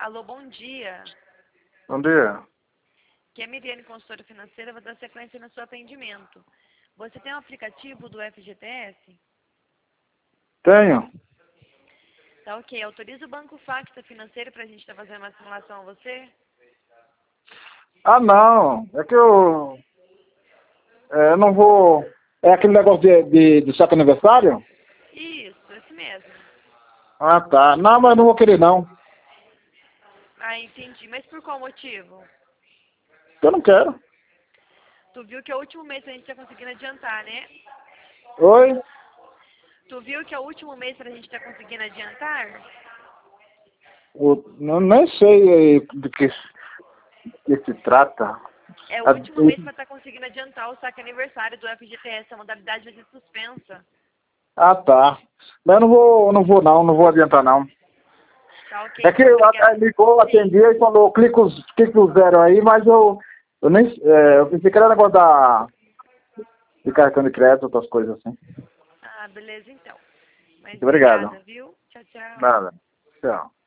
Alô, bom dia. Bom dia. Aqui é a Miriane, consultora financeira, vou dar sequência no seu atendimento. Você tem um aplicativo do FGTS? Tenho. Tá ok. Autoriza o Banco Facta Financeiro para a gente estar fazendo uma simulação a você? Ah, não. É que eu não vou... É aquele negócio de saque aniversário? Isso, esse mesmo. Ah, tá. Não, mas não vou querer, não. Ah, entendi. Mas por qual motivo? Eu não quero. Tu viu que é o último mês que a gente está conseguindo adiantar, né? Oi? Tu viu que é o último mês para a gente estar conseguindo adiantar? Nem sei que se trata. É o Ah, último mês para estar conseguindo adiantar o saque aniversário do FGTS. A modalidade vai ser suspensa. ah, tá. Mas eu não vou adiantar, não. Tá ok, É que então, obrigada. ligou, Sim. atendi e falou, clica o zero aí, mas eu nem... eu pensei que era negócio de cartão de crédito, outras coisas assim. Ah, beleza, então. Mas Muito obrigado. obrigada, viu? Tchau, tchau. Nada. Tchau.